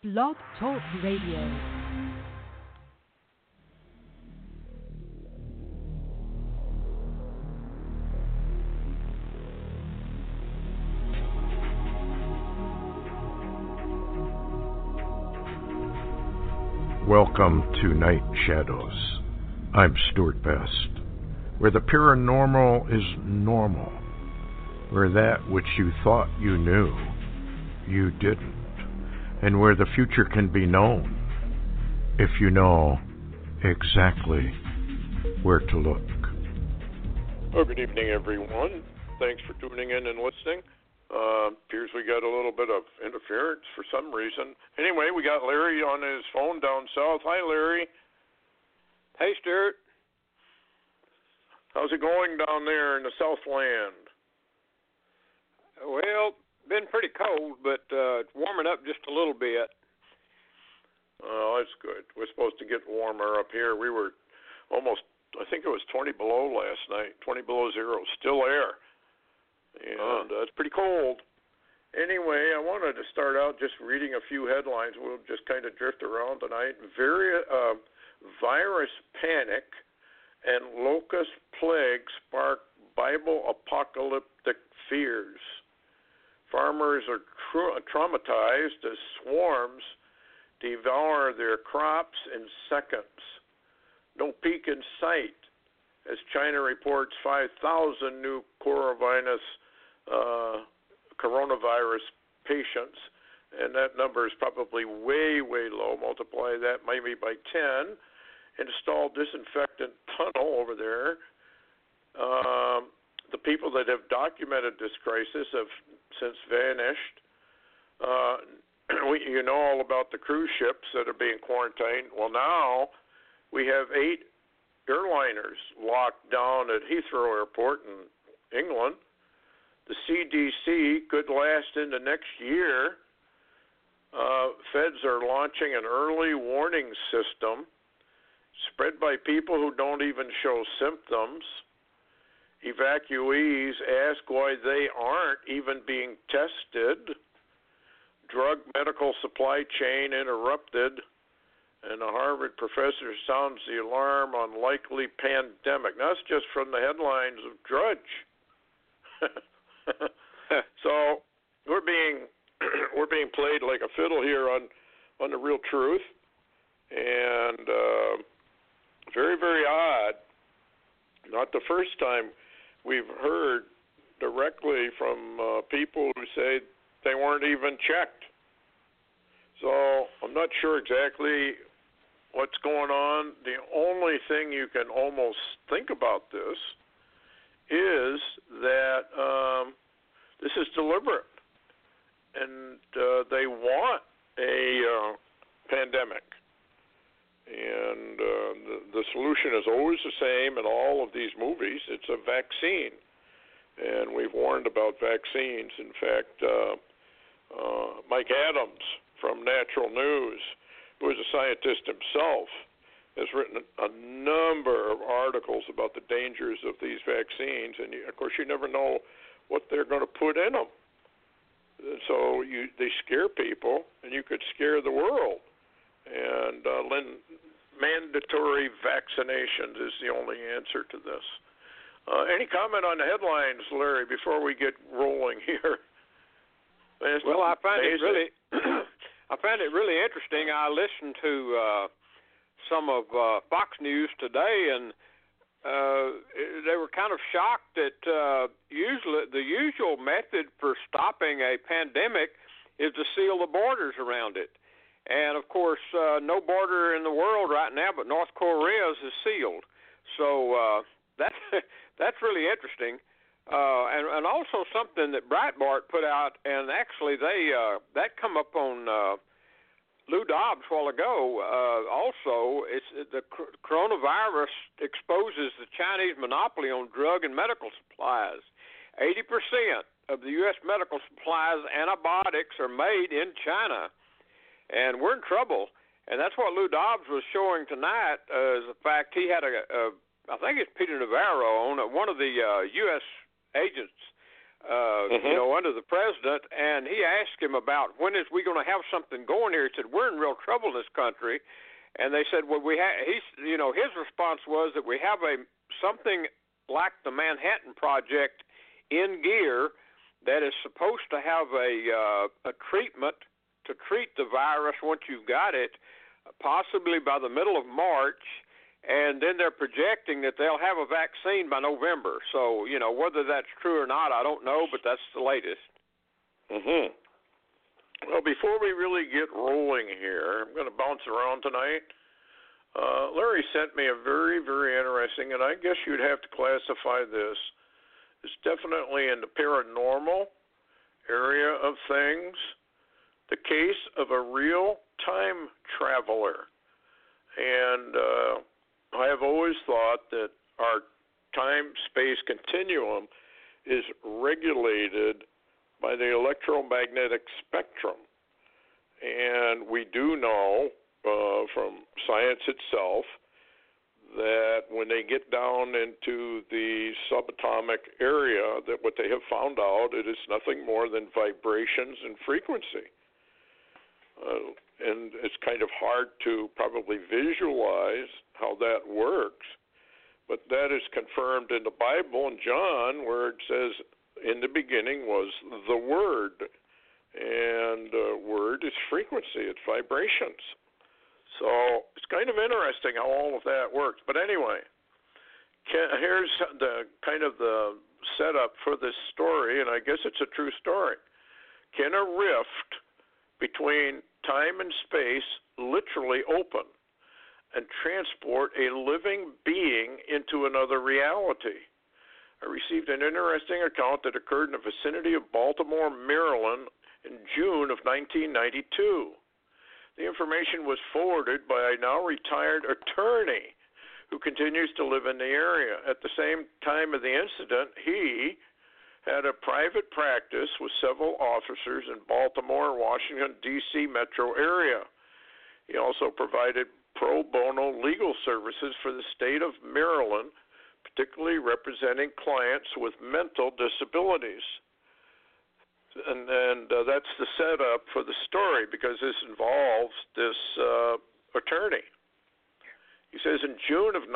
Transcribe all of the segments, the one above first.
Blog Talk Radio. Welcome to Night Shadows. I'm Stuart Best, where the paranormal is normal, where that which you thought you knew, you didn't, and where the future can be known if you know exactly where to look. Well, good evening, everyone. Thanks for tuning in and listening. Appears we got a little bit of interference for some reason. Anyway, we got Larry on his phone down south. Hi, Larry. Hey, Stuart. How's it going down there in the Southland? Well, been pretty cold, but it's warming up just a little bit. Oh, that's good. We're supposed to get warmer up here. We were almost, I think it was 20 below last night, 20 below zero, still air. And it's pretty cold. Anyway, I wanted to start out just reading a few headlines. We'll just kind of drift around tonight. Virus panic and locust plague spark Bible apocalyptic fears. Farmers are traumatized as swarms devour their crops in seconds. No peak in sight as China reports 5,000 new coronavirus patients, and that number is probably way, way low. Multiply that maybe by 10. Install disinfectant tunnel over there. The people that have documented this crisis have since vanished. You know all about the cruise ships that are being quarantined. Well, now we have 8 airliners locked down at Heathrow Airport in England. The CDC could last into next year. Feds are launching an early warning system spread by people who don't even show symptoms. Evacuees ask why they aren't even being tested. Drug medical supply chain interrupted. And a Harvard professor sounds the alarm on likely pandemic. Now, that's just from the headlines of Drudge. So we're being played like a fiddle here on the real truth, and very, very odd. Not the first time we've heard directly from people who say they weren't even checked. So I'm not sure exactly what's going on. The only thing you can almost think about this is that this is deliberate, and they want a pandemic. And the solution is always the same in all of these movies. It's a vaccine, and we've warned about vaccines. In fact, Mike Adams from Natural News, who is a scientist himself, has written a number of articles about the dangers of these vaccines, and of course you never know what they're going to put in them. So they scare people, and you could scare the world. And mandatory vaccinations is the only answer to this. Any comment on the headlines, Larry, before we get rolling here? Well, I find it really interesting. I listened to some of Fox News today, and they were kind of shocked that usually the usual method for stopping a pandemic is to seal the borders around it. And, of course, no border in the world right now but North Korea's is sealed. So that's really interesting. And also something that Breitbart put out, and actually that come up on Lou Dobbs a while ago. Also, it's the coronavirus exposes the Chinese monopoly on drug and medical supplies. 80% of the U.S. medical supplies, antibiotics, are made in China, and we're in trouble. And that's what Lou Dobbs was showing tonight. Is the fact he had I think it's Peter Navarro on one of the U.S. agents under the president, and he asked him about when is we going to have something going here. He said, we're in real trouble in this country. And they said, well, his response was that we have something like the Manhattan Project in gear that is supposed to have a treatment to treat the virus once you've got it, possibly by the middle of March, and then they're projecting that they'll have a vaccine by November. So, whether that's true or not, I don't know, but that's the latest. Mm-hmm. Well, before we really get rolling here, I'm going to bounce around tonight. Larry sent me a very, very interesting, and I guess you'd have to classify this as definitely in the paranormal area of things, the case of a real time traveler. And I have always thought that our time-space continuum is regulated by the electromagnetic spectrum. And we do know from science itself that when they get down into the subatomic area, that what they have found out, it is nothing more than vibrations and frequency. And it's kind of hard to probably visualize how that works, but that is confirmed in the Bible in John, where it says, in the beginning was the Word, and Word is frequency, it's vibrations. So it's kind of interesting how all of that works. But anyway, here's the kind of the setup for this story, and I guess it's a true story. Can a rift between time and space literally open and transport a living being into another reality? I received an interesting account that occurred in the vicinity of Baltimore, Maryland in June of 1992. The information was forwarded by a now retired attorney who continues to live in the area. At the same time of the incident, he had a private practice with several officers in Baltimore, Washington, D.C. metro area. He also provided pro bono legal services for the state of Maryland, particularly representing clients with mental disabilities. And that's the setup for the story, because this involves this attorney. He says, in June of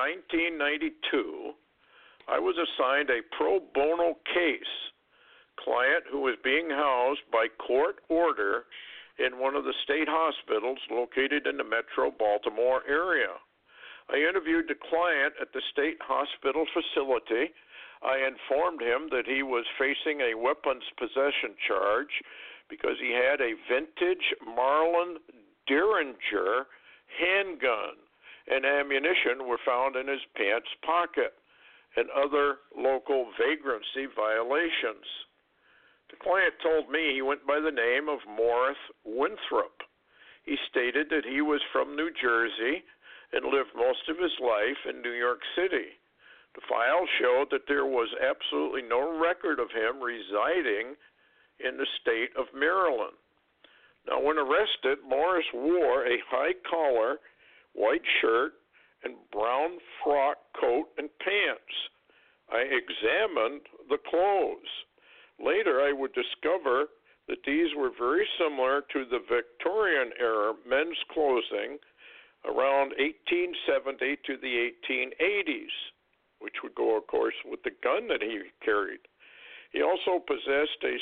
1992, I was assigned a pro bono case client who was being housed by court order in one of the state hospitals located in the metro Baltimore area. I interviewed the client at the state hospital facility. I informed him that he was facing a weapons possession charge because he had a vintage Marlin Derringer handgun and ammunition were found in his pants pocket and other local vagrancy violations. The client told me he went by the name of Morris Winthrop. He stated that he was from New Jersey and lived most of his life in New York City. The file showed that there was absolutely no record of him residing in the state of Maryland. Now, when arrested, Morris wore a high collar, white shirt, and brown frock coat and pants. I examined the clothes. Later, I would discover that these were very similar to the Victorian-era men's clothing around 1870 to the 1880s, which would go, of course, with the gun that he carried. He also possessed a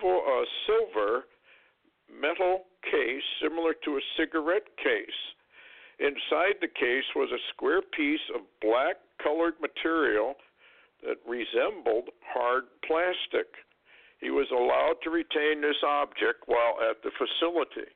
silver metal case similar to a cigarette case. Inside the case was a square piece of black-colored material that resembled hard plastic. He was allowed to retain this object while at the facility.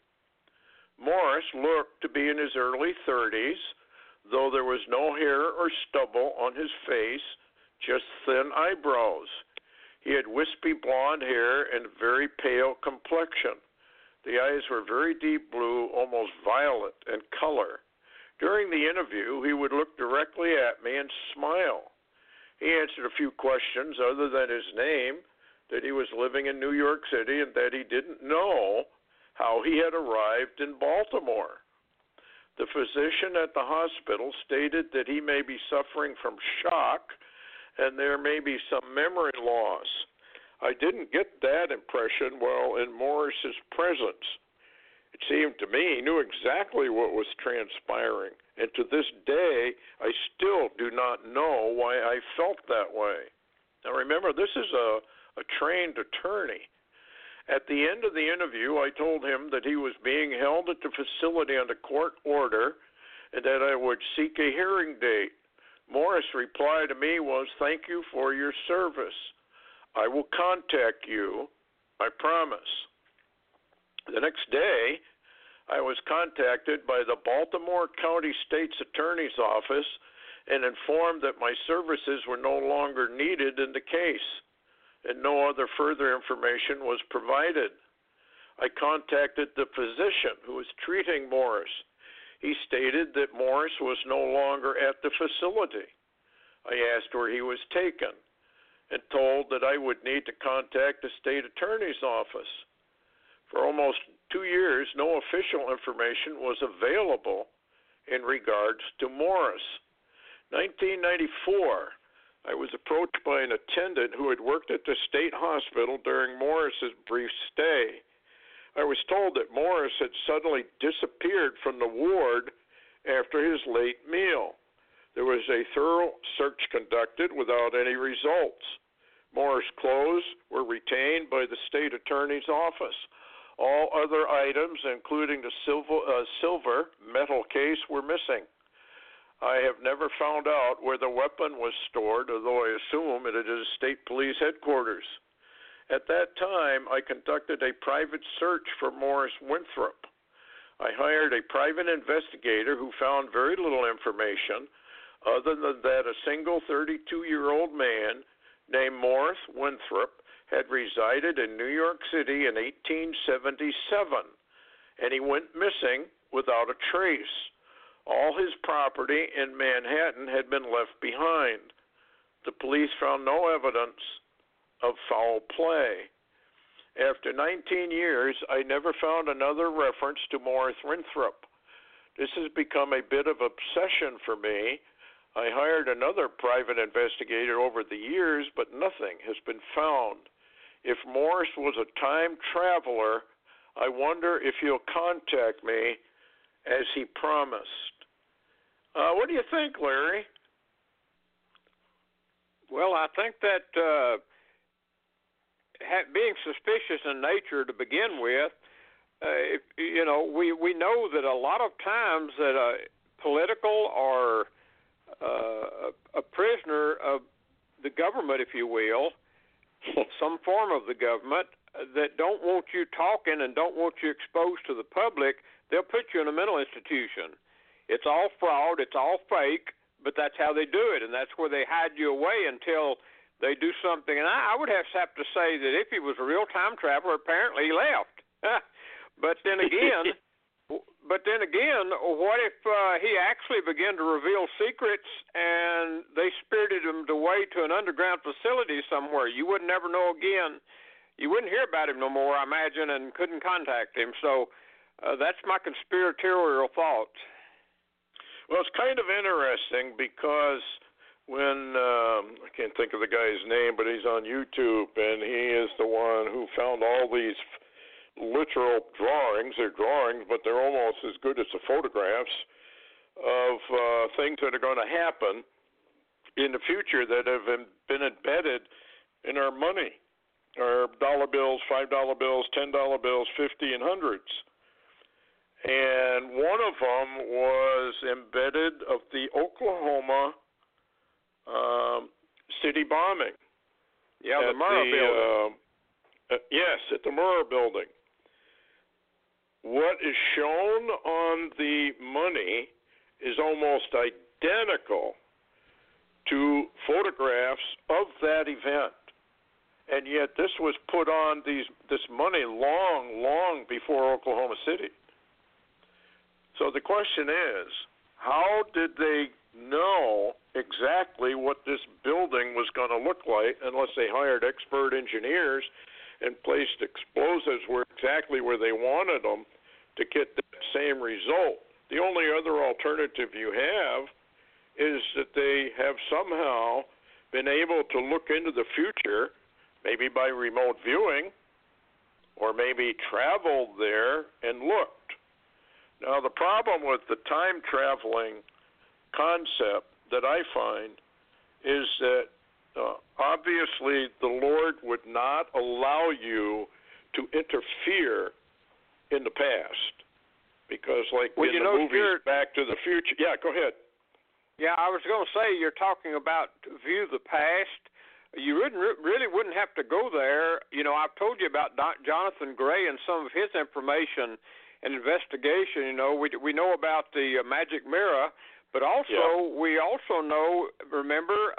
Morris looked to be in his early 30s, though there was no hair or stubble on his face, just thin eyebrows. He had wispy blonde hair and a very pale complexion. The eyes were very deep blue, almost violet in color. During the interview, he would look directly at me and smile. He answered a few questions other than his name, that he was living in New York City, and that he didn't know how he had arrived in Baltimore. The physician at the hospital stated that he may be suffering from shock and there may be some memory loss. I didn't get that impression while in Morris's presence. It seemed to me he knew exactly what was transpiring, and to this day, I still do not know why I felt that way. Now remember, this is a trained attorney. At the end of the interview, I told him that he was being held at the facility under court order and that I would seek a hearing date. Morris' reply to me was, "Thank you for your service. I will contact you. I promise." The next day, I was contacted by the Baltimore County State's Attorney's Office and informed that my services were no longer needed in the case, and no other further information was provided. I contacted the physician who was treating Morris. He stated that Morris was no longer at the facility. I asked where he was taken and told that I would need to contact the state attorney's office. For almost 2 years, no official information was available in regards to Morris. 1994, I was approached by an attendant who had worked at the state hospital during Morris's brief stay. I was told that Morris had suddenly disappeared from the ward after his late meal. There was a thorough search conducted without any results. Morris' clothes were retained by the state attorney's office. All other items, including the silver metal case, were missing. I have never found out where the weapon was stored, although I assume it is state police headquarters. At that time, I conducted a private search for Morris Winthrop. I hired a private investigator who found very little information other than that a single 32-year-old man named Morris Winthrop had resided in New York City in 1877, and he went missing without a trace. All his property in Manhattan had been left behind. The police found no evidence of foul play. After 19 years, I never found another reference to Morris Winthrop. This has become a bit of obsession for me. I hired another private investigator over the years, but nothing has been found. If Morris was a time traveler, I wonder if he'll contact me as he promised. What do you think, Larry? Well, I think that being suspicious in nature to begin with, we know that a lot of times that a political or a prisoner of the government, if you will, some form of the government that don't want you talking and don't want you exposed to the public, they'll put you in a mental institution. It's all fraud, it's all fake, but that's how they do it, and that's where they hide you away until they do something. And I would have to say that if he was a real time traveler, apparently he left. But then again, what if he actually began to reveal secrets and they spirited him away to an underground facility somewhere? You would never know again. You wouldn't hear about him no more, I imagine, and couldn't contact him. So that's my conspiratorial thoughts. Well, it's kind of interesting because when I can't think of the guy's name, but he's on YouTube, and he is the one who found all these literal drawings. They're drawings, but they're almost as good as the photographs of things that are going to happen in the future that have been embedded in our money, our dollar bills, $5 bills, $10 bills, 50 and hundreds. And one of them was embedded of the Oklahoma city bombing. Yeah, the Murrah building. Yes, at the Murrah building. What is shown on the money is almost identical to photographs of that event. And yet this was put on this money long before Oklahoma City. So the question is, how did they know exactly what this building was going to look like unless they hired expert engineers and placed explosives exactly where they wanted them to get that same result? The only other alternative you have is that they have somehow been able to look into the future maybe by remote viewing, or maybe traveled there and looked. Now, the problem with the time traveling concept that I find is that obviously the Lord would not allow you to interfere in the past, because like in the movies Back to the Future. Yeah, go ahead. Yeah, I was going to say, you're talking about view the past. You really wouldn't have to go there. You know, I've told you about Jonathan Gray and some of his information and investigation. You know, we know about the magic mirror, but also we also know, remember,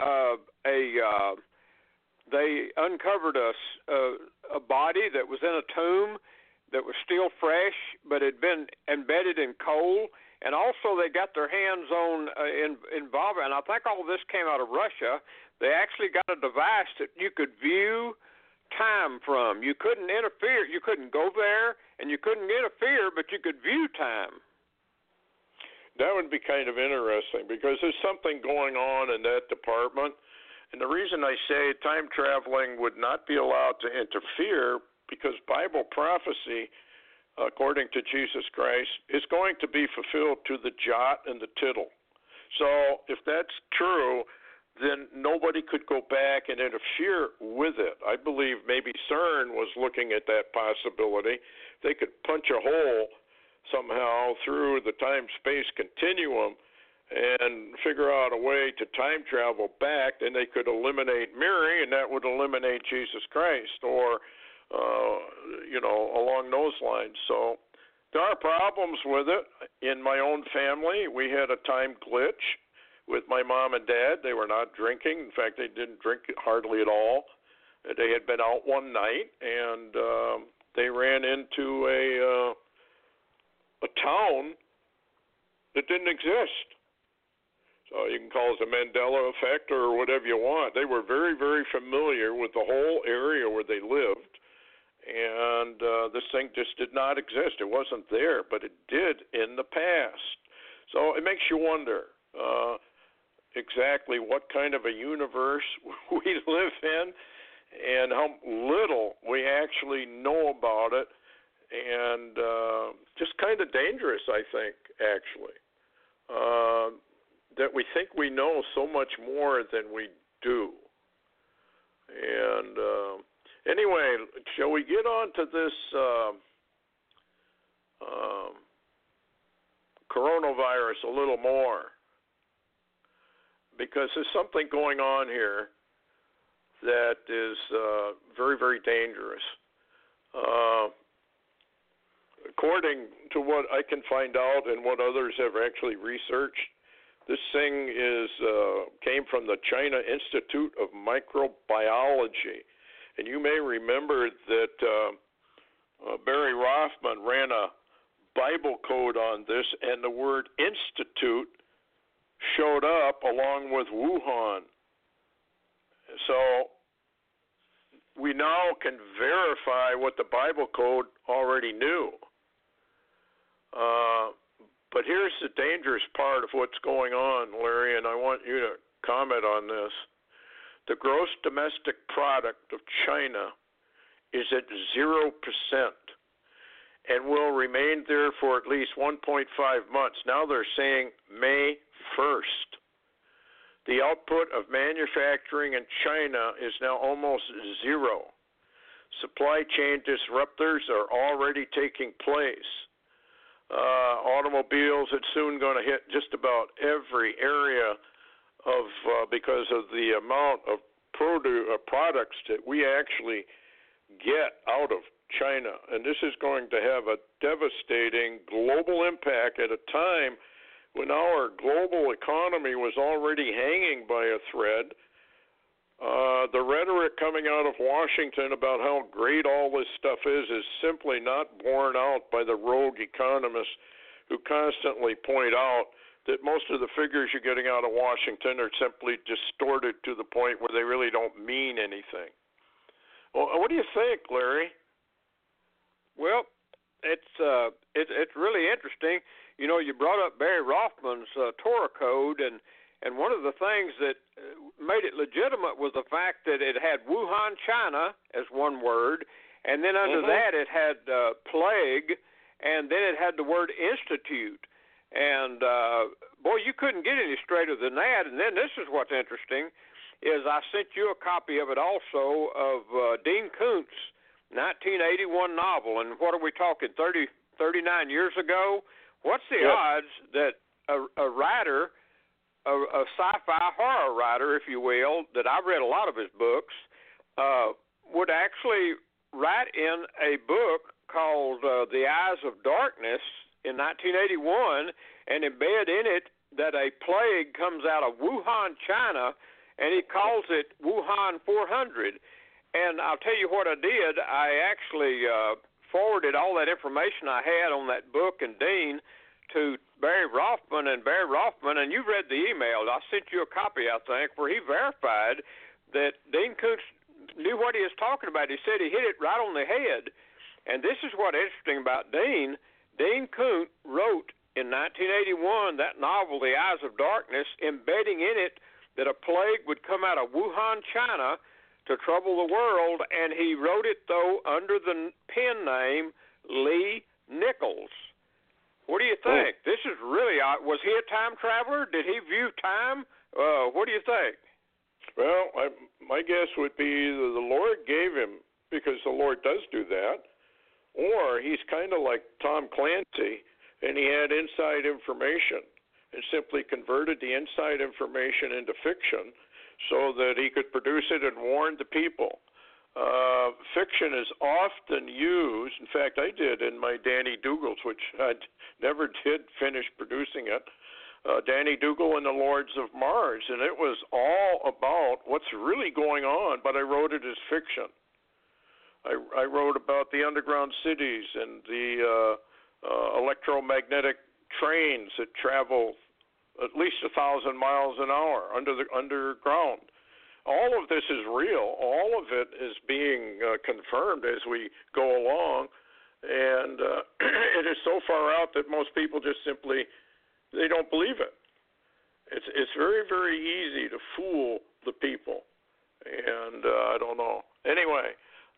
they uncovered a body that was in a tomb that was still fresh, but had been embedded in coal. And also they got their hands on involved, and I think all of this came out of Russia. They actually got a device that you could view time from. You couldn't interfere. You couldn't go there, and you couldn't interfere, but you could view time. That would be kind of interesting, because there's something going on in that department. And the reason I say time traveling would not be allowed to interfere, because Bible prophecy, according to Jesus Christ, is going to be fulfilled to the jot and the tittle. So if that's true, then nobody could go back and interfere with it. I believe maybe CERN was looking at that possibility. They could punch a hole somehow through the time-space continuum and figure out a way to time travel back, then they could eliminate Mary, and that would eliminate Jesus Christ, or along those lines. So there are problems with it. In my own family, we had a time glitch with my mom and dad. They were not drinking. In fact, they didn't drink hardly at all. They had been out one night, and they ran into a town that didn't exist. So you can call it the Mandela effect or whatever you want. They were very, very familiar with the whole area where they lived, and this thing just did not exist. It wasn't there, but it did in the past. So it makes you wonder exactly what kind of a universe we live in and how little we actually know about it, and just kind of dangerous, I think, actually, that we think we know so much more than we do. And anyway, shall we get on to this coronavirus a little more? Because there's something going on here that is very, very dangerous. According to what I can find out and what others have actually researched, this thing came from the China Institute of Microbiology. And you may remember that Barry Rothman ran a Bible code on this, and the word institute showed up along with Wuhan. So we now can verify what the Bible code already knew. But here's the dangerous part of what's going on, Larry, and I want you to comment on this. The gross domestic product of China is at 0% and will remain there for at least 1.5 months. Now they're saying May 1st. The output of manufacturing in China is now almost zero. Supply chain disruptors are already taking place. Automobiles, it's soon going to hit just about every area of because of the amount of products that we actually get out of China. And this is going to have a devastating global impact at a time when our global economy was already hanging by a thread. The rhetoric coming out of Washington about how great all this stuff is simply not borne out by the rogue economists who constantly point out that most of the figures you're getting out of Washington are simply distorted to the point where they really don't mean anything. Well, what do you think, Larry? Well, it's really interesting. You know, you brought up Barry Rothman's Torah code, and And one of the things that made it legitimate was the fact that it had Wuhan, China as one word, and then under that it had plague, and then it had the word institute. And, boy, you couldn't get any straighter than that. And then this is what's interesting, is I sent you a copy of it also of Dean Koontz' 1981 novel. And what are we talking, 39 years ago? What's the odds that a writer, a sci-fi horror writer, if you will, that I've read a lot of his books, would actually write in a book called The Eyes of Darkness in 1981 and embed in it that a plague comes out of Wuhan, China, and he calls it Wuhan 400. And I'll tell you what I did. I actually forwarded all that information I had on that book and Dean to Barry Rothman, and you read the email. I sent you a copy, I think, where he verified that Dean Koontz knew what he was talking about. He said he hit it right on the head. And this is what's interesting about Dean. Dean Koontz wrote in 1981 that novel, The Eyes of Darkness, embedding in it that a plague would come out of Wuhan, China, to trouble the world, and he wrote it, though, under the pen name Lee Nichols. What do you think? This is really odd. Was he a time traveler? Did he view time? What do you think? Well, my guess would be either the Lord gave him, because the Lord does do that, or he's kind of like Tom Clancy, and he had inside information and simply converted the inside information into fiction so that he could produce it and warn the people. Fiction is often used. In fact, I did in my Danny Dougal's, which I never did finish producing it, Danny Dougal and the Lords of Mars, and it was all about what's really going on, but I wrote it as fiction. I wrote about the underground cities and the electromagnetic trains that travel at least 1,000 miles an hour underground. All of this is real. All of it is being confirmed as we go along, and it is so far out that most people just simply they don't believe it. It's very, very easy to fool the people, and I don't know. Anyway,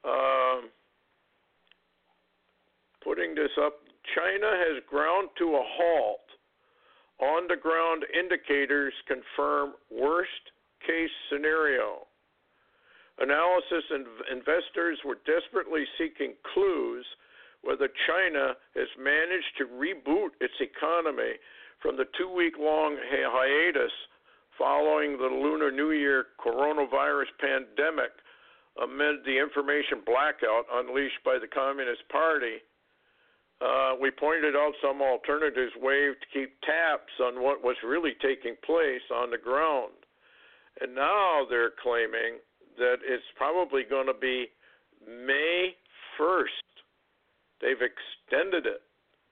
putting this up, China has ground to a halt. On-the-ground indicators confirm worst-case scenario. Analysis investors were desperately seeking clues whether China has managed to reboot its economy from the 2-week-long hiatus following the Lunar New Year coronavirus pandemic amid the information blackout unleashed by the Communist Party. We pointed out some alternatives waived to keep tabs on what was really taking place on the ground. And now they're claiming that it's probably going to be May 1st. They've extended it.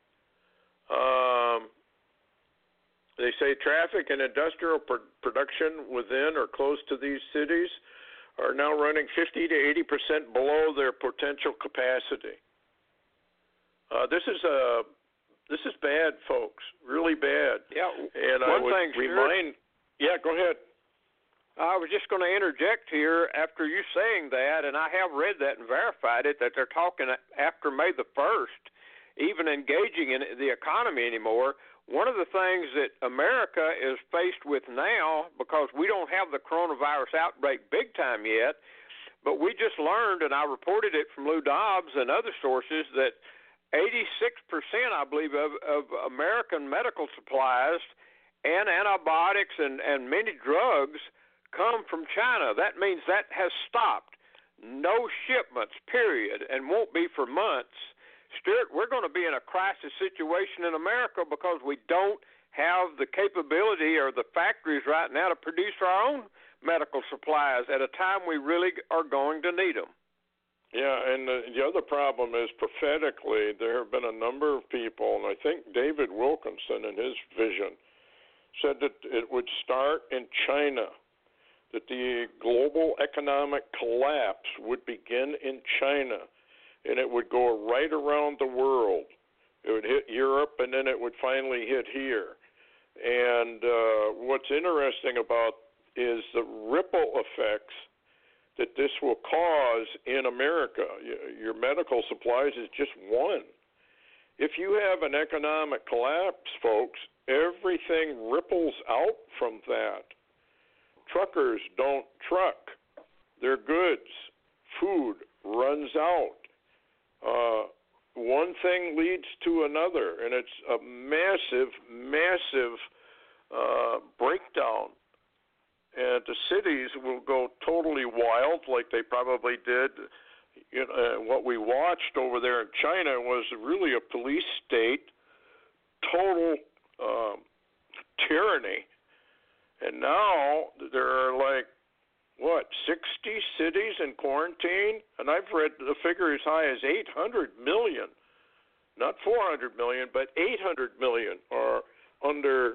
They say traffic and industrial production within or close to these cities are now running 50 to 80% below their potential capacity. This is bad, folks. Really bad. Yeah. And I would remind. Yeah, go ahead. I was just going to interject here after you saying that, and I have read that and verified it, that they're talking after May the 1st, even engaging in the economy anymore. One of the things that America is faced with now, because we don't have the coronavirus outbreak big time yet, but we just learned, and I reported it from Lou Dobbs and other sources, that 86%, I believe, of American medical supplies and antibiotics and many drugs come from China. That means that has stopped. No shipments, period, and won't be for months. Stuart, we're going to be in a crisis situation in America because we don't have the capability or the factories right now to produce our own medical supplies at a time we really are going to need them. Yeah, and the other problem is prophetically there have been a number of people, and I think David Wilkinson in his vision said that it would start in China, that the global economic collapse would begin in China, and it would go right around the world. It would hit Europe, and then it would finally hit here. And what's interesting about is the ripple effects that this will cause in America. Your medical supplies is just one. If you have an economic collapse, folks, everything ripples out from that. Truckers don't truck their goods. Food runs out. One thing leads to another, and it's a massive, massive breakdown. And the cities will go totally wild like they probably did. What we watched over there in China was really a police state, total tyranny. And now there are 60 cities in quarantine? And I've read the figure as high as 800 million. Not 400 million, but 800 million are under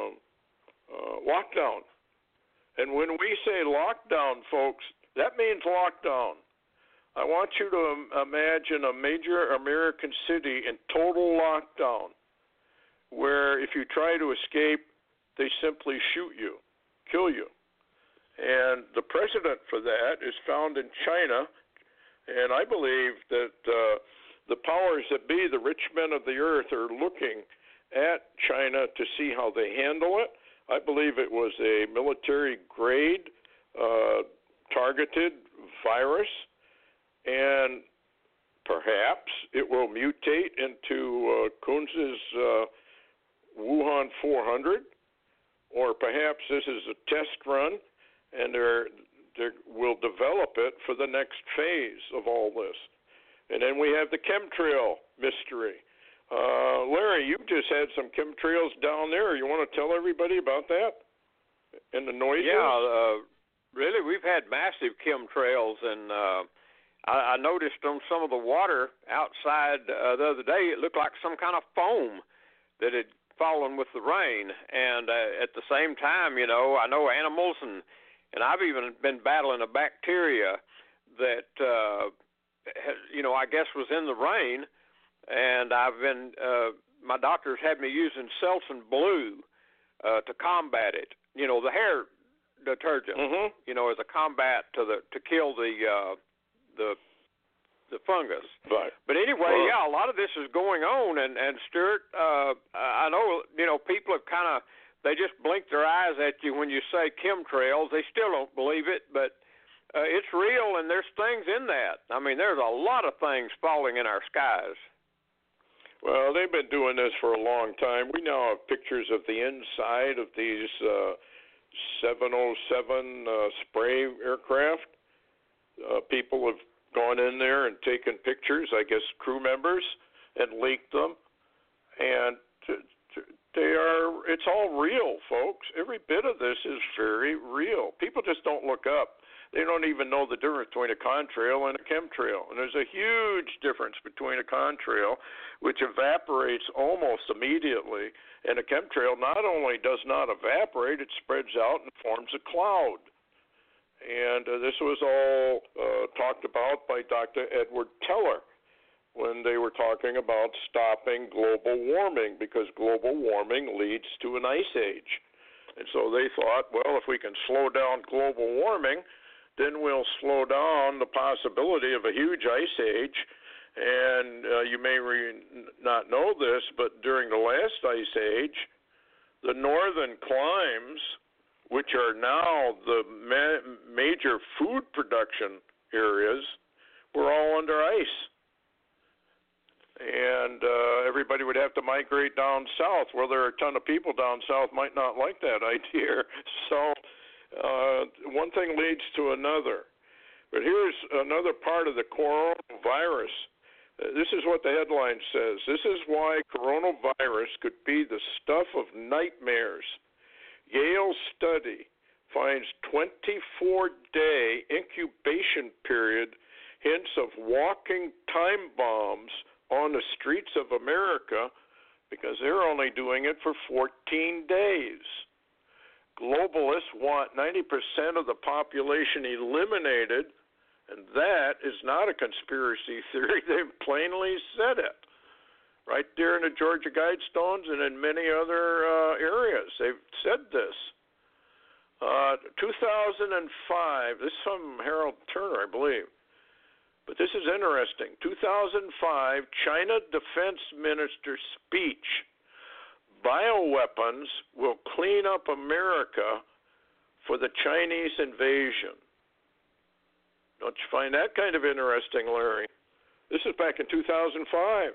lockdown. And when we say lockdown, folks, that means lockdown. I want you to imagine a major American city in total lockdown, where if you try to escape, they simply shoot you, kill you. And the precedent for that is found in China, and I believe that the powers that be, the rich men of the earth, are looking at China to see how they handle it. I believe it was a military-grade targeted virus, and perhaps it will mutate into Kunz's Wuhan 400, or perhaps this is a test run, and they will develop it for the next phase of all this. And then we have the chemtrail mystery. Larry, you've just had some chemtrails down there. You want to tell everybody about that and the noises? Yeah, really, we've had massive chemtrails, and I noticed on some of the water outside the other day, it looked like some kind of foam that had fallen with the rain. And at the same time, I know animals, and I've even been battling a bacteria that, I guess was in the rain. And I've been, my doctors had me using Selsun Blue to combat it. The hair detergent. As a combat to kill the fungus. Right. But anyway, a lot of this is going on, and Stuart, I know people have they just blink their eyes at you when you say chemtrails. They still don't believe it, but it's real, and there's things in that. I mean, there's a lot of things falling in our skies. Well, they've been doing this for a long time. We now have pictures of the inside of these 707 spray aircraft. People have gone in there and taken pictures, I guess crew members, and leaked them. And it's all real, folks. Every bit of this is very real. People just don't look up. They don't even know the difference between a contrail and a chemtrail. And there's a huge difference between a contrail, which evaporates almost immediately, and a chemtrail not only does not evaporate, it spreads out and forms a cloud. And this was all talked about by Dr. Edward Teller when they were talking about stopping global warming, because global warming leads to an ice age. And so they thought, well, if we can slow down global warming, then we'll slow down the possibility of a huge ice age. And you may not know this, but during the last ice age, the northern climes, which are now the major food production areas, were all under ice. And everybody would have to migrate down south. Well, there are a ton of people down south might not like that idea. So one thing leads to another. But here's another part of the coronavirus. This is what the headline says. This is why coronavirus could be the stuff of nightmares. Yale study finds 24-day incubation period hints of walking time bombs on the streets of America, because they're only doing it for 14 days. Globalists want 90% of the population eliminated, and that is not a conspiracy theory. They've plainly said it. right there in the Georgia Guidestones and in many other areas. They've said this. 2005, this is from Harold Turner, I believe. But this is interesting. 2005, China Defense Minister's speech. Bioweapons will clean up America for the Chinese invasion. Don't you find that kind of interesting, Larry? This is back in 2005.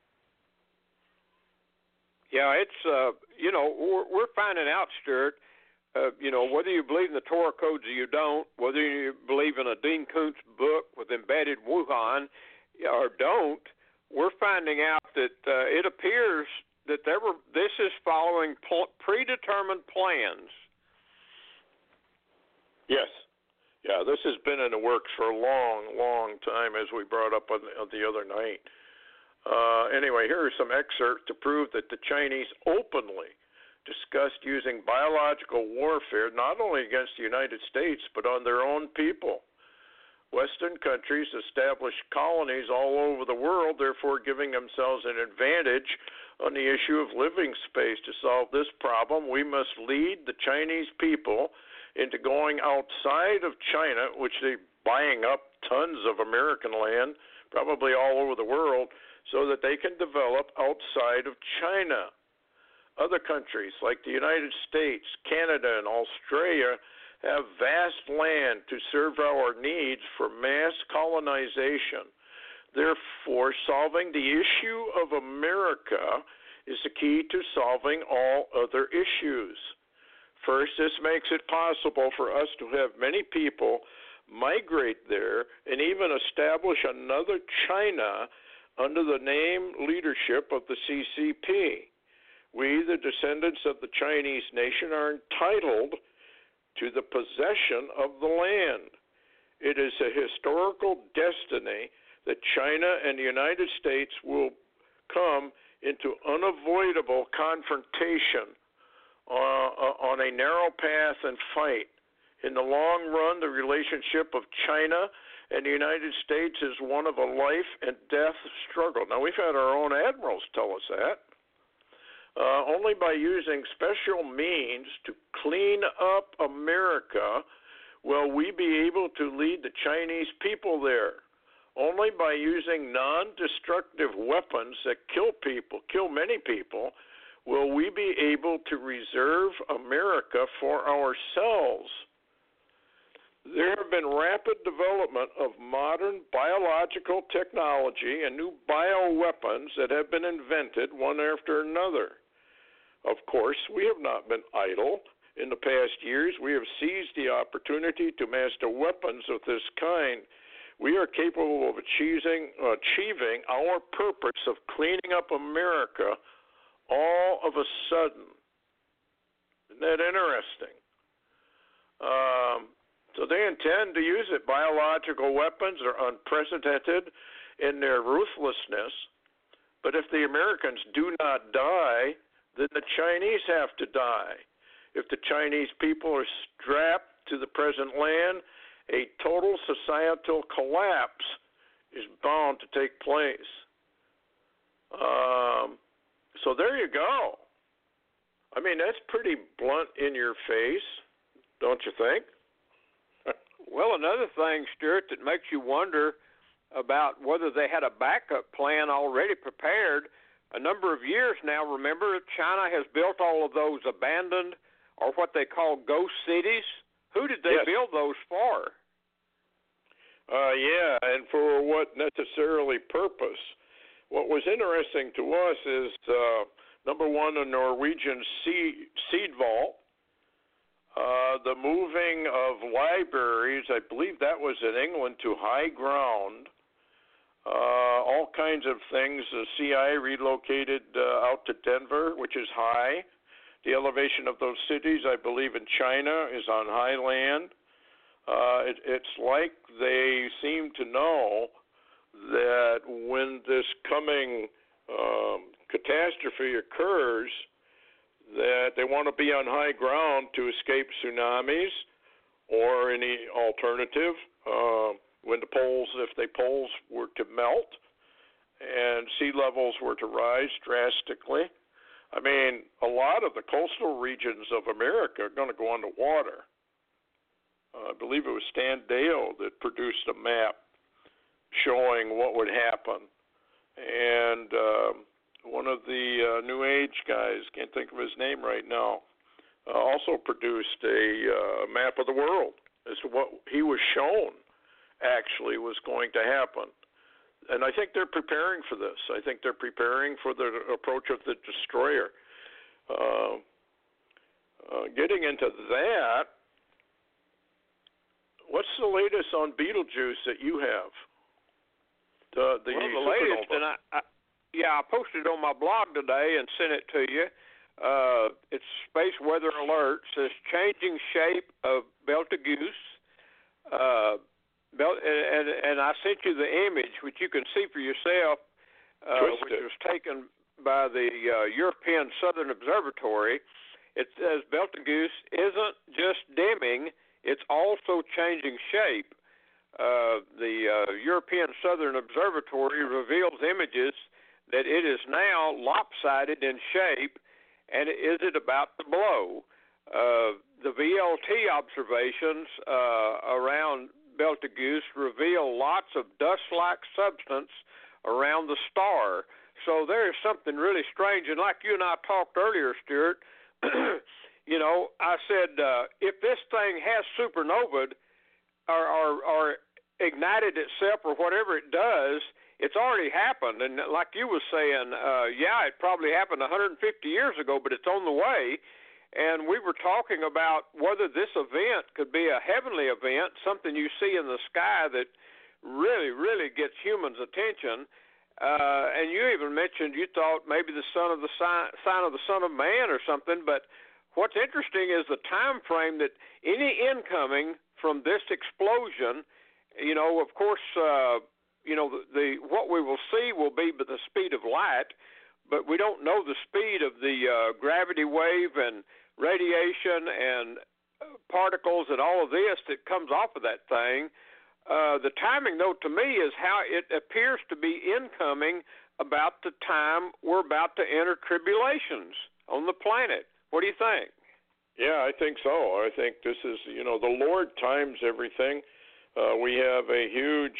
Yeah, it's, we're finding out, Stuart, whether you believe in the Torah codes or you don't, whether you believe in a Dean Koontz book with embedded Wuhan or don't, we're finding out that it appears that this is following predetermined plans. Yes. Yeah, this has been in the works for a long, long time, as we brought up on the other night. Anyway, here are some excerpts to prove that the Chinese openly discussed using biological warfare not only against the United States but on their own people. Western countries established colonies all over the world, therefore giving themselves an advantage on the issue of living space. To solve this problem, we must lead the Chinese people into going outside of China, which they're buying up tons of American land, probably all over the world, so that they can develop outside of China. Other countries like the United States, Canada, and Australia have vast land to serve our needs for mass colonization. Therefore, solving the issue of America is the key to solving all other issues. First, this makes it possible for us to have many people migrate there and even establish another China under the name leadership of the CCP. We, the descendants of the Chinese nation, are entitled to the possession of the land. It is a historical destiny that China and the United States will come into unavoidable confrontation on a narrow path and fight. In the long run, the relationship of China and the United States is one of a life and death struggle. Now, we've had our own admirals tell us that. Only by using special means to clean up America will we be able to lead the Chinese people there. Only by using non-destructive weapons that kill many people, will we be able to reserve America for ourselves. There have been rapid development of modern biological technology and new bioweapons that have been invented one after another. Of course, we have not been idle. In the past years, we have seized the opportunity to master weapons of this kind. We are capable of achieving our purpose of cleaning up America all of a sudden. Isn't that interesting? So they intend to use it. Biological weapons are unprecedented in their ruthlessness. But if the Americans do not die, then the Chinese have to die. If the Chinese people are strapped to the present land, a total societal collapse is bound to take place. So there you go. I mean, that's pretty blunt in your face, don't you think? Well, another thing, Stuart, that makes you wonder about whether they had a backup plan already prepared. A number of years now, remember, China has built all of those abandoned or what they call ghost cities. Who did they build those for? Yeah, and for what necessarily purpose? What was interesting to us is, number one, a Norwegian seed vault, the moving of libraries, I believe that was in England, to high ground, all kinds of things. The CIA relocated out to Denver, which is high. The elevation of those cities, I believe, in China is on high land. It's like they seem to know that when this coming catastrophe occurs, that they want to be on high ground to escape tsunamis or any alternative when the poles, if the poles were to melt. and sea levels were to rise drastically. I mean, a lot of the coastal regions of America are going to go underwater. I believe it was Stan Deyo that produced a map showing what would happen. And one of the New Age guys, can't think of his name right now, also produced a map of the world as to what he was shown actually was going to happen. And I think they're preparing for this. I think they're preparing for the approach of the destroyer. Getting into that, what's the latest on Betelgeuse that you have? The latest, and I posted on my blog today and sent it to you. It's Space Weather Alert. Says changing shape of Betelgeuse. And I sent you the image, which you can see for yourself, which was taken by the European Southern Observatory. It says Betelgeuse isn't just dimming, it's also changing shape. The European Southern Observatory reveals images that it is now lopsided in shape, and is it about to blow? The VLT observations around Betelgeuse reveal lots of dust-like substance around the star. So there is something really strange. And like you and I talked earlier, Stuart, I said if this thing has supernovaed or ignited itself or whatever it does, it's already happened. And like you were saying, it probably happened 150 years ago, but it's on the way. And we were talking about whether this event could be a heavenly event, something you see in the sky that really, really gets humans' attention. And you even mentioned you thought maybe the sign of the Son of Man or something. But what's interesting is the time frame that any incoming from this explosion, of course, what we will see will be but the speed of light, but we don't know the speed of the gravity wave and radiation and particles and all of this that comes off of that thing. The timing, though, to me is how it appears to be incoming about the time we're about to enter tribulations on the planet. What do you think? Yeah, I think so. I think this is, the Lord times everything. We have a huge,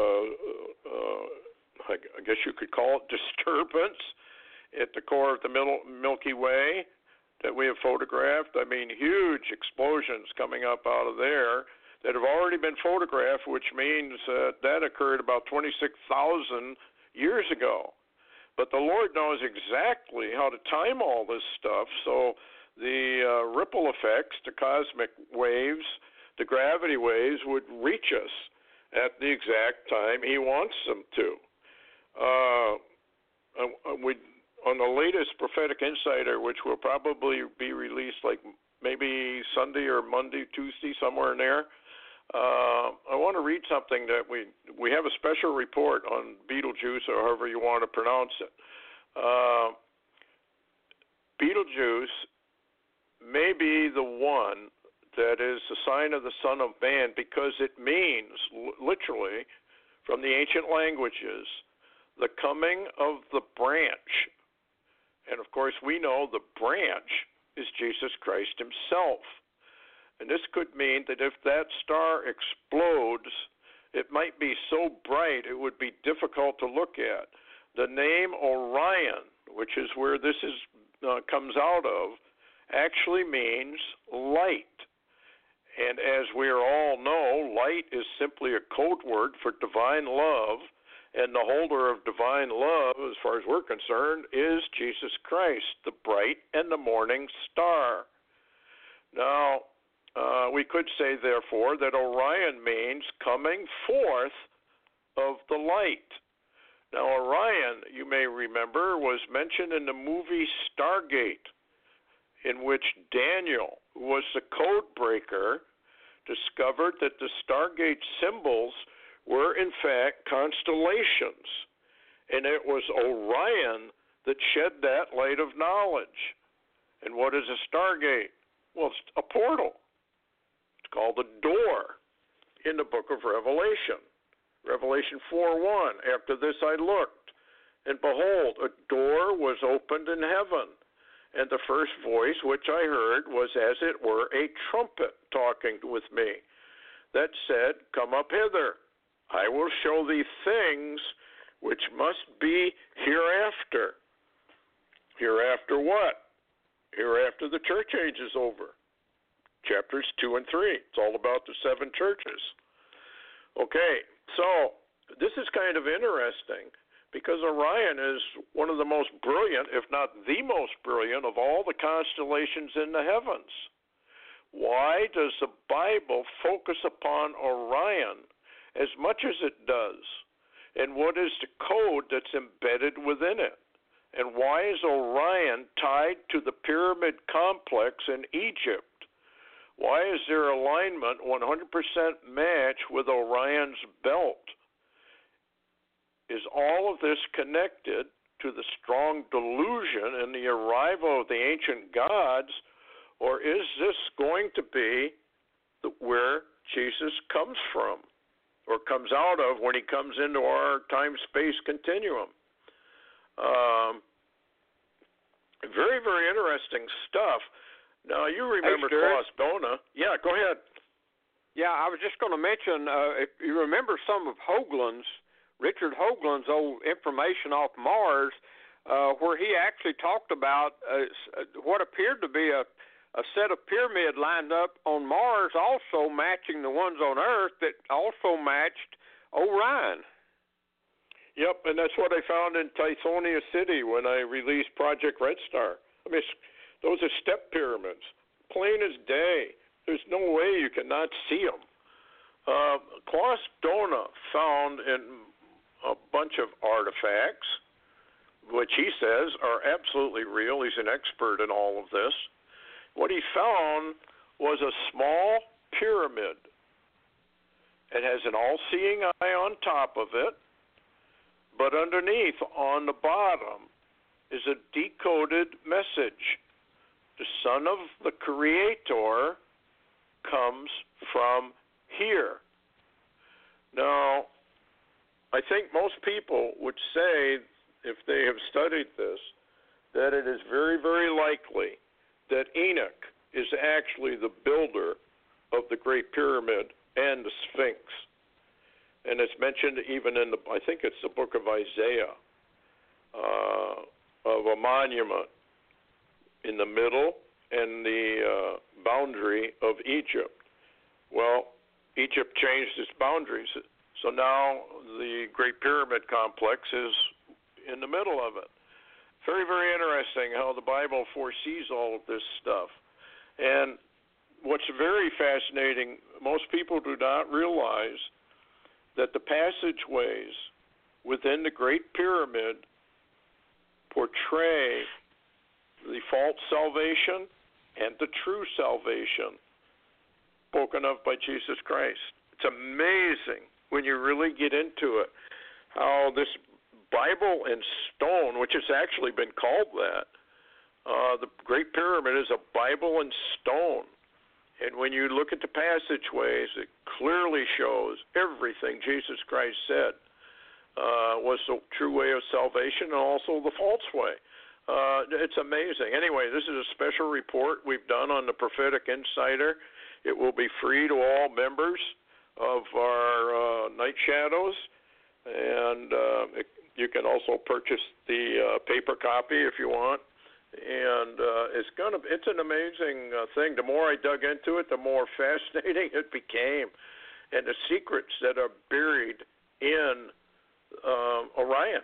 I guess you could call it disturbance at the core of the Milky Way that we have photographed. I mean, huge explosions coming up out of there that have already been photographed, which means that occurred about 26,000 years ago. But the Lord knows exactly how to time all this stuff, so the ripple effects, the cosmic waves, the gravity waves would reach us at the exact time He wants them to. On the latest Prophetic Insider, which will probably be released like maybe Sunday or Monday, Tuesday, somewhere in there, I want to read something that we have a special report on Betelgeuse, or however you want to pronounce it. Betelgeuse may be the one that is the sign of the Son of Man, because it means, literally, from the ancient languages, the coming of the branch. And, of course, we know the branch is Jesus Christ Himself. And this could mean that if that star explodes, it might be so bright it would be difficult to look at. The name Orion, which is where this comes out of, actually means light. And as we all know, light is simply a code word for divine love, and the holder of divine love, as far as we're concerned, is Jesus Christ, the bright and the morning star. Now, we could say, therefore, that Orion means coming forth of the light. Now, Orion, you may remember, was mentioned in the movie Stargate, in which Daniel, who was the code breaker, discovered that the Stargate symbols were, in fact, constellations. And it was Orion that shed that light of knowledge. And what is a Stargate? Well, it's a portal. It's called a door in the book of Revelation. Revelation 4:1. After this I looked, And behold, a door was opened in heaven. And the first voice which I heard was as it were a trumpet talking with me, that said, Come up hither. I will show thee things which must be hereafter. Hereafter what? Hereafter the church age is over. Chapters 2 and 3. It's all about the 7 churches. Okay, so this is kind of interesting because Orion is one of the most brilliant, if not the most brilliant, of all the constellations in the heavens. Why does the Bible focus upon Orion as much as it does? And what is the code that's embedded within it? And why is Orion tied to the pyramid complex in Egypt? Why is their alignment 100% match with Orion's belt? Is all of this connected to the strong delusion in the arrival of the ancient gods, or is this going to be where Jesus comes from, or comes out of when he comes into our time-space continuum? Very, very interesting stuff. Now, you remember Klaus Dona. Yeah, go ahead. Yeah, I was just going to mention, if you remember some of Richard Hoagland's old information off Mars, where he actually talked about what appeared to be a set of pyramid lined up on Mars, also matching the ones on Earth that also matched Orion. Yep, and that's what I found in Tithonia City when I released Project Red Star. I mean, those are step pyramids, plain as day. There's no way you cannot see them. Klaus Dona found in a bunch of artifacts, which he says are absolutely real. He's an expert in all of this. What he found was a small pyramid. It has an all-seeing eye on top of it, but underneath, on the bottom, is a decoded message. The Son of the Creator comes from here. Now, I think most people would say, if they have studied this, that it is very, very likely that Enoch is actually the builder of the Great Pyramid and the Sphinx. And it's mentioned even in I think it's the book of Isaiah, of a monument in the middle and the boundary of Egypt. Well, Egypt changed its boundaries, so now the Great Pyramid complex is in the middle of it. Very, very interesting how the Bible foresees all of this stuff. And what's very fascinating, most people do not realize that the passageways within the Great Pyramid portray the false salvation and the true salvation spoken of by Jesus Christ. It's amazing when you really get into it, how this Bible in stone, which has actually been called that, the Great Pyramid is a Bible in stone. And when you look at the passageways, it clearly shows everything Jesus Christ said was the true way of salvation and also the false way. It's amazing. Anyway, this is a special report we've done on the Prophetic Insider. It will be free to all members of our Night Shadows, and you can also purchase the paper copy if you want. And it's an amazing thing. The more I dug into it, the more fascinating it became, and the secrets that are buried in Orion.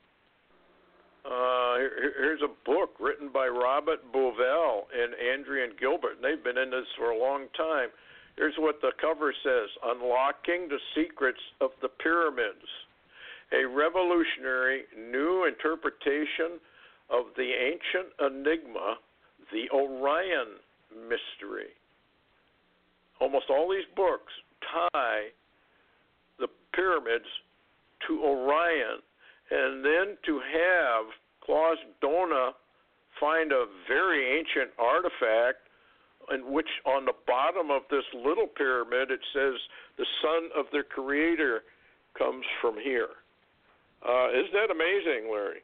Here's a book written by Robert Bovell and Adrian Gilbert. And they've been in this for a long time. Here's what the cover says: Unlocking the Secrets of the Pyramids, a revolutionary new interpretation of the ancient enigma, the Orion mystery. Almost all these books tie the pyramids to Orion, and then to have Klaus Dona find a very ancient artifact in which on the bottom of this little pyramid it says the Son of the Creator comes from here. Isn't that amazing, Larry?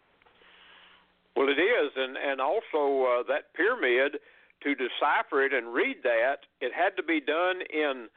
Well, it is, and also that pyramid, to decipher it and read that, it had to be done in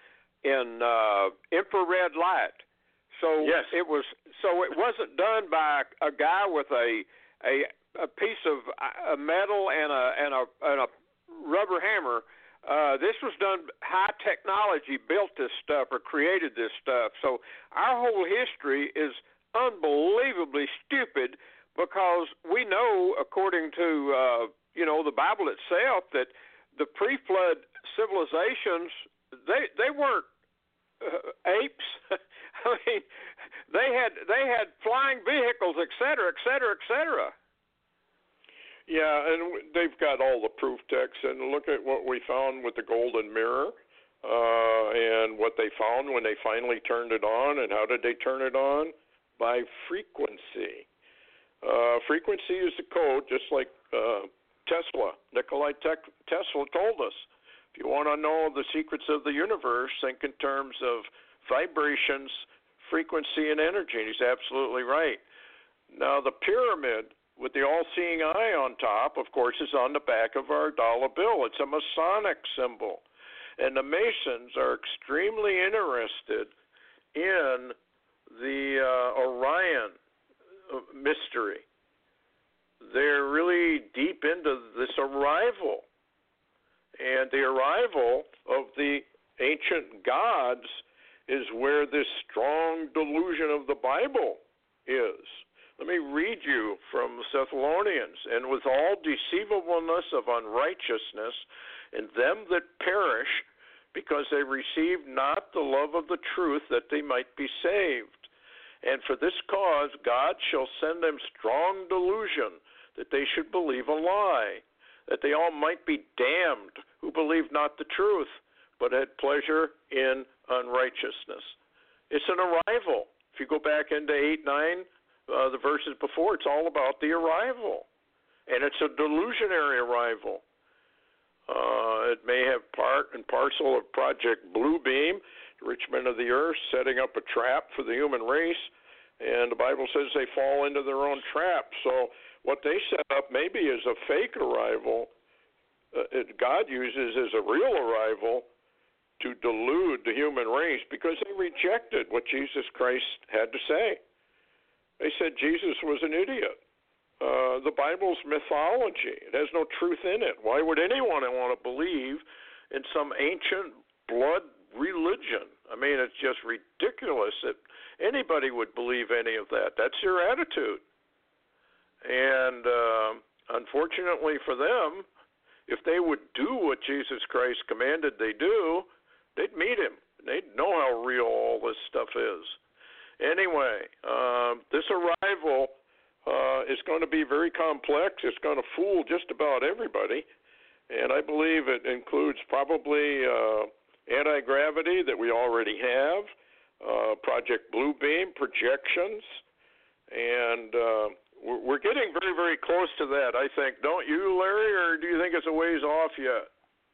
infrared light. So yes. it wasn't done by a guy with a piece of metal and a rubber hammer. This was done, high technology built this stuff or created this stuff. So our whole history is unbelievably stupid, because we know, according to the Bible itself, that the pre-flood civilizations, they weren't apes. I mean, they had flying vehicles, et cetera, et cetera, et cetera. Yeah, and they've got all the proof texts, and look at what we found with the golden mirror, and what they found when they finally turned it on. And how did they turn it on? By frequency. Frequency is the code, just like Nikolai Tesla told us. If you want to know the secrets of the universe, think in terms of vibrations, frequency, and energy. And he's absolutely right. Now, the pyramid with the all-seeing eye on top, of course, is on the back of our dollar bill. It's a Masonic symbol. And the Masons are extremely interested in the Orion mystery. They're really deep into this arrival. And the arrival of the ancient gods is where this strong delusion of the Bible is. Let me read you from Thessalonians. And with all deceivableness of unrighteousness in them that perish, because they receive not the love of the truth, that they might be saved. And for this cause God shall send them strong delusion, that they should believe a lie, that they all might be damned who believed not the truth, but had pleasure in unrighteousness. It's an arrival. If you go back into 8-9, the verses before, it's all about the arrival. And it's a delusionary arrival. It may have part and parcel of Project Bluebeam, enrichment of the earth, setting up a trap for the human race. And the Bible says they fall into their own trap. So what they set up maybe is a fake arrival. God uses as a real arrival to delude the human race, because they rejected what Jesus Christ had to say. They said Jesus was an idiot. The Bible's mythology. It has no truth in it. Why would anyone want to believe in some ancient blood religion? I mean, it's just ridiculous that anybody would believe any of that. That's their attitude. And unfortunately for them, if they would do what Jesus Christ commanded they do, they'd meet him. They'd know how real all this stuff is. Anyway, this arrival is going to be very complex. It's going to fool just about everybody. And I believe it includes probably anti-gravity that we already have, Project Bluebeam, projections, and we're getting very, very close to that, I think. Don't you, Larry, or do you think it's a ways off yet?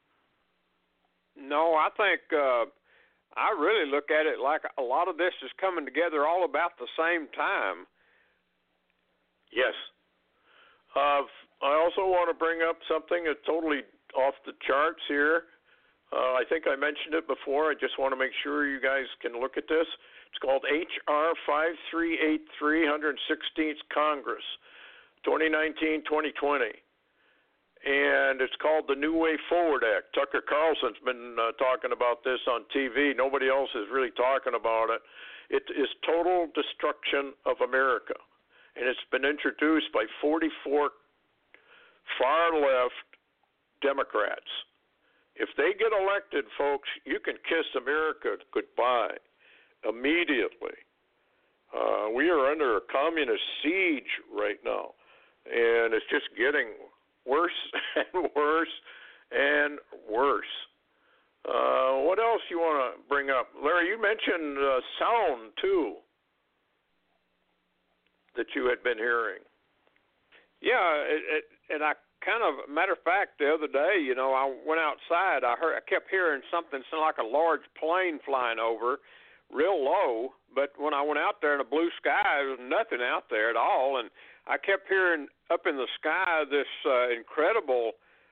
No, I think I really look at it like a lot of this is coming together all about the same time. Yes. I also want to bring up something that's totally off the charts here. I think I mentioned it before. I just want to make sure you guys can look at this. It's called H.R. 5383, 116th Congress, 2019-2020. And it's called the New Way Forward Act. Tucker Carlson's been talking about this on TV. Nobody else is really talking about it. It is total destruction of America. And it's been introduced by 44 far-left Democrats. If they get elected, folks, you can kiss America goodbye immediately. We are under a communist siege right now, and it's just getting worse and worse and worse. What else you want to bring up? Larry, you mentioned sound, too, that you had been hearing. Yeah, and I kind of, matter of fact, the other day, I went outside. I kept hearing something sound like a large plane flying over, real low. But when I went out there in the blue sky, there was nothing out there at all. And I kept hearing up in the sky this incredible,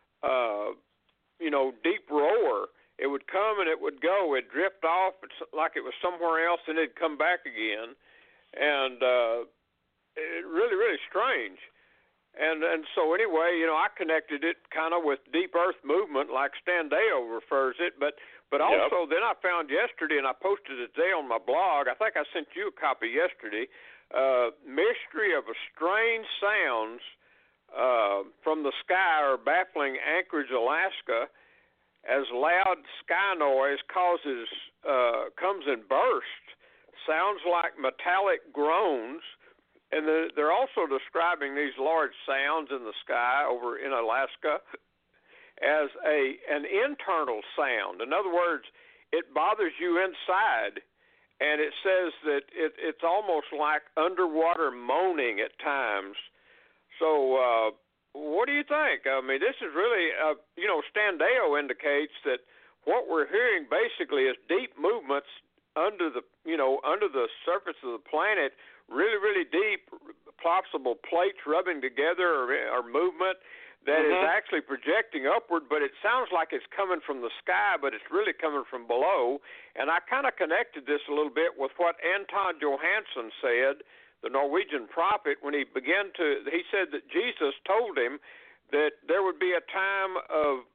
deep roar. It would come and it would go. It'd drift off. It's like it was somewhere else, and it'd come back again. And it really, really strange. And so anyway, I connected it kind of with deep earth movement, like Stan Deyo refers it. But also then I found yesterday, and I posted it today on my blog. I think I sent you a copy yesterday. Mystery of a strange sounds from the sky are baffling Anchorage, Alaska, as loud sky noise comes in bursts, sounds like metallic groans, and they're also describing these large sounds in the sky over in Alaska as an internal sound. In other words, it bothers you inside. And it says that it's almost like underwater moaning at times. So what do you think? I mean, this is really, Stan Deyo indicates that what we're hearing basically is deep movements under the surface of the planet, really, really deep, possible plates rubbing together or movement that is actually projecting upward, but it sounds like it's coming from the sky, but it's really coming from below. And I kind of connected this a little bit with what Anton Johansson said, the Norwegian prophet, when he said that Jesus told him that there would be a time of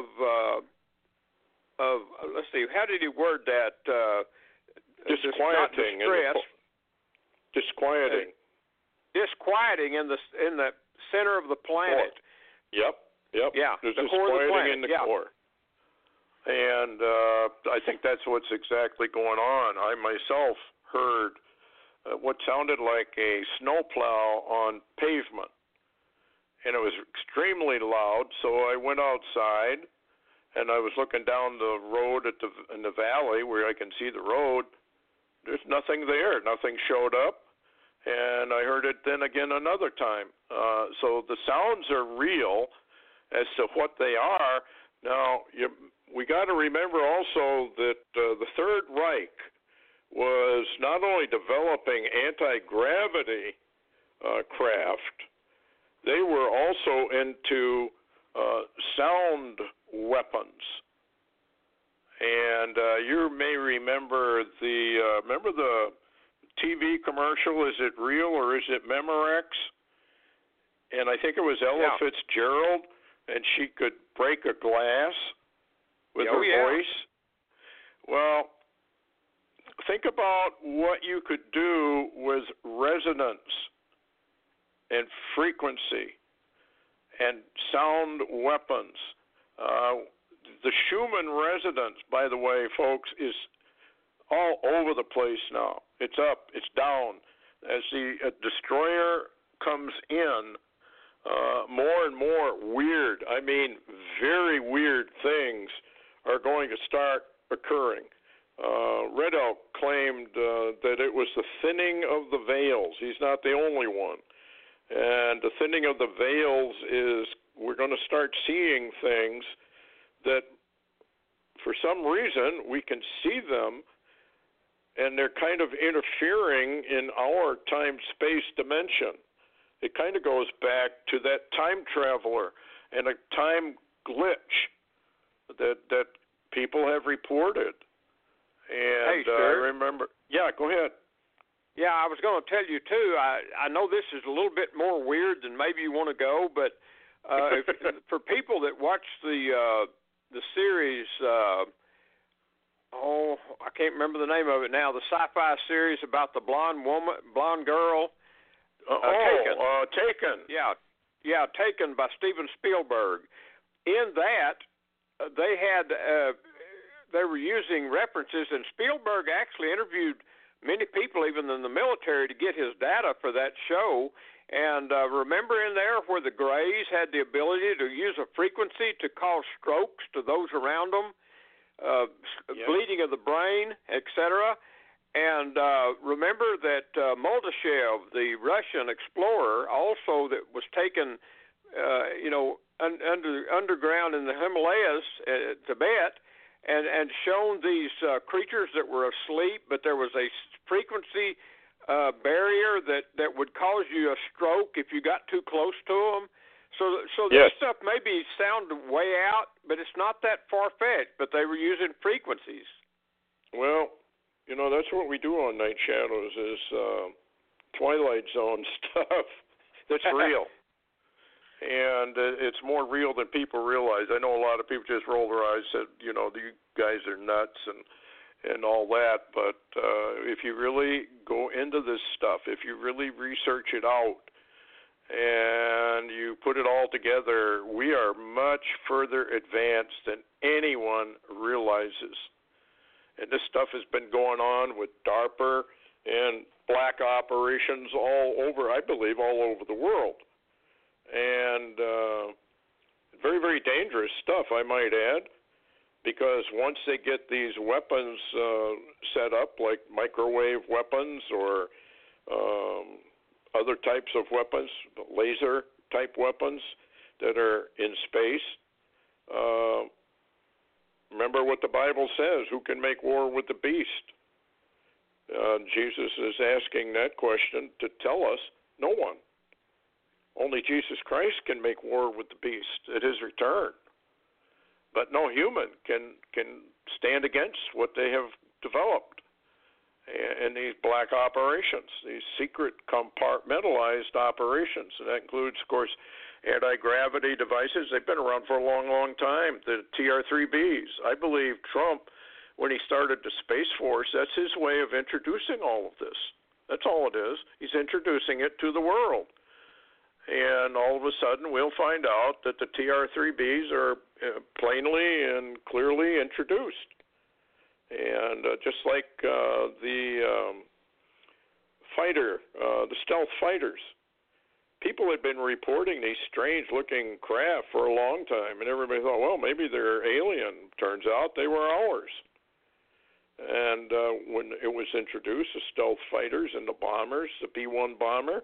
let's see, how did he word that? Disquieting. Disquieting. Disquieting in the center of the planet. Yep. Yeah, there's the core of the planet. In the core. And I think that's what's exactly going on. I myself heard what sounded like a snowplow on pavement, and it was extremely loud. So I went outside, and I was looking down the road in the valley where I can see the road. There's nothing there. Nothing showed up. And I heard it then again another time. So the sounds are real as to what they are. Now, we got to remember also that the Third Reich was not only developing anti-gravity craft, they were also into sound weapons. And you may remember the TV commercial, Is It Real or Is It Memorex? And I think it was Ella Fitzgerald, and she could break a glass with her voice. Well, think about what you could do with resonance and frequency and sound weapons. The Schumann resonance, by the way, folks, is all over the place now. It's up, it's down. As the destroyer comes in, more and more weird, very weird things are going to start occurring. Red Elk claimed that it was the thinning of the veils. He's not the only one. And the thinning of the veils is we're going to start seeing things that for some reason we can see them, and they're kind of interfering in our time-space dimension. It kind of goes back to that time traveler and a time glitch that people have reported. And I remember. Yeah, go ahead. Yeah, I was going to tell you too. I know this is a little bit more weird than maybe you want to go, but for people that watch the series, I can't remember the name of it now. The sci-fi series about the blonde girl. Taken. Yeah, Taken by Steven Spielberg. In that, they were using references, and Spielberg actually interviewed many people, even in the military, to get his data for that show. And remember in there where the Greys had the ability to use a frequency to cause strokes to those around them, bleeding of the brain, etc. And remember that Moldashev, the Russian explorer, also that was taken, underground in the Himalayas, Tibet, and shown these creatures that were asleep, but there was a frequency barrier that would cause you a stroke if you got too close to them. So this stuff maybe sound way out, but it's not that far-fetched, but they were using frequencies. Well, that's what we do on Night Shadows is Twilight Zone stuff that's real. And it's more real than people realize. I know a lot of people just roll their eyes and said, you guys are nuts and all that. But if you really go into this stuff, if you really research it out and you put it all together, we are much further advanced than anyone realizes. And this stuff has been going on with DARPA and black operations all over, I believe, all over the world. And very, very dangerous stuff, I might add, because once they get these weapons set up, like microwave weapons or other types of weapons, laser-type weapons that are in space, remember what the Bible says, who can make war with the beast? Jesus is asking that question to tell us, no one. Only Jesus Christ can make war with the beast at his return. But no human can stand against what they have developed in these black operations, these secret compartmentalized operations. And that includes, of course, anti-gravity devices. They've been around for a long, long time, the TR-3Bs. I believe Trump, when he started the Space Force, that's his way of introducing all of this. That's all it is. He's introducing it to the world. And all of a sudden, we'll find out that the TR-3Bs are plainly and clearly introduced. And just like the stealth fighters, people had been reporting these strange-looking craft for a long time, and everybody thought, well, maybe they're alien. Turns out they were ours. And when it was introduced, the stealth fighters and the bombers, the B-1 bomber,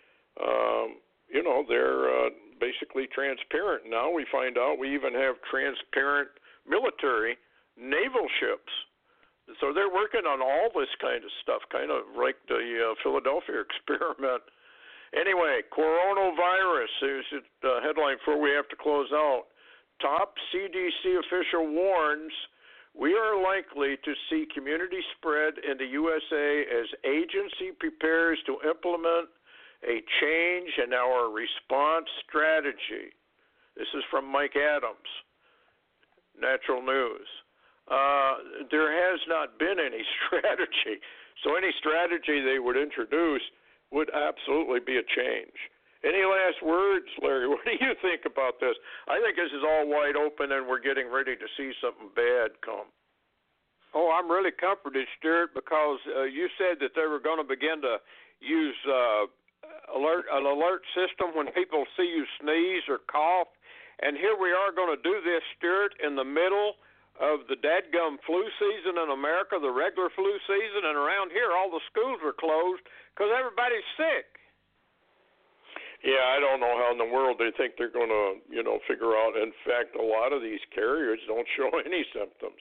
they're basically transparent. Now we find out we even have transparent military naval ships. So they're working on all this kind of stuff, kind of like the Philadelphia experiment. Anyway, coronavirus. There's a headline before we have to close out. Top CDC official warns we are likely to see community spread in the USA as agency prepares to implement a change in our response strategy. This is from Mike Adams, Natural News. There has not been any strategy. So any strategy they would introduce would absolutely be a change. Any last words, Larry? What do you think about this? I think this is all wide open and we're getting ready to see something bad come. Oh, I'm really comforted, Stuart, because you said that they were going to begin to use an alert system when people see you sneeze or cough. And here we are going to do this, Stuart, in the middle of the dadgum flu season in America, the regular flu season, and around here all the schools are closed because everybody's sick. Yeah, I don't know how in the world they think they're going to, figure out. In fact, a lot of these carriers don't show any symptoms.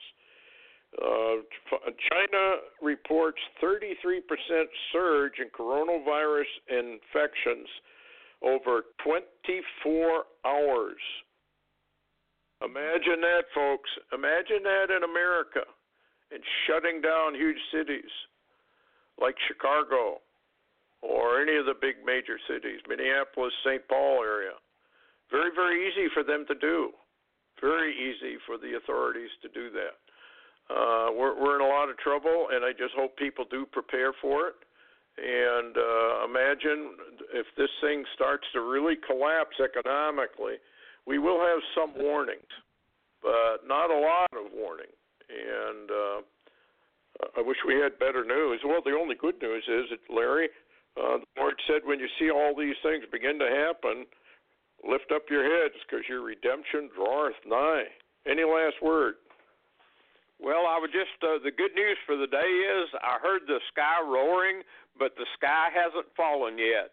China reports 33% surge in coronavirus infections over 24 hours. Imagine that, folks. Imagine that in America and shutting down huge cities like Chicago or any of the big major cities, Minneapolis, St. Paul area. Very, very easy for them to do. Very easy for the authorities to do that. We're in a lot of trouble, and I just hope people do prepare for it. And imagine if this thing starts to really collapse economically, we will have some warnings, but not a lot of warning. And I wish we had better news. Well, the only good news is that, Larry, the Lord said when you see all these things begin to happen, lift up your heads because your redemption draweth nigh. Any last word? Well, I would just, the good news for the day is I heard the sky roaring, but the sky hasn't fallen yet.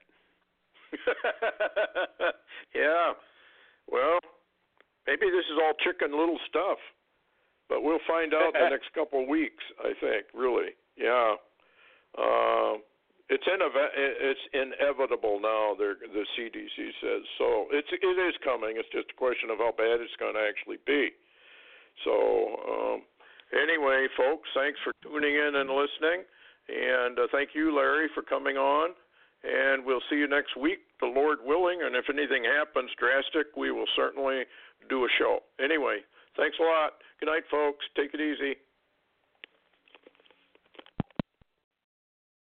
Yeah. Well, maybe this is all Chicken Little stuff. But we'll find out the next couple of weeks, I think, really. Yeah. It's inevitable now, the CDC says. So it is coming. It's just a question of how bad it's going to actually be. So anyway, folks, thanks for tuning in and listening. And thank you, Larry, for coming on. And we'll see you next week, the Lord willing. And if anything happens drastic, we will certainly do a show. Anyway, thanks a lot. Good night, folks. Take it easy.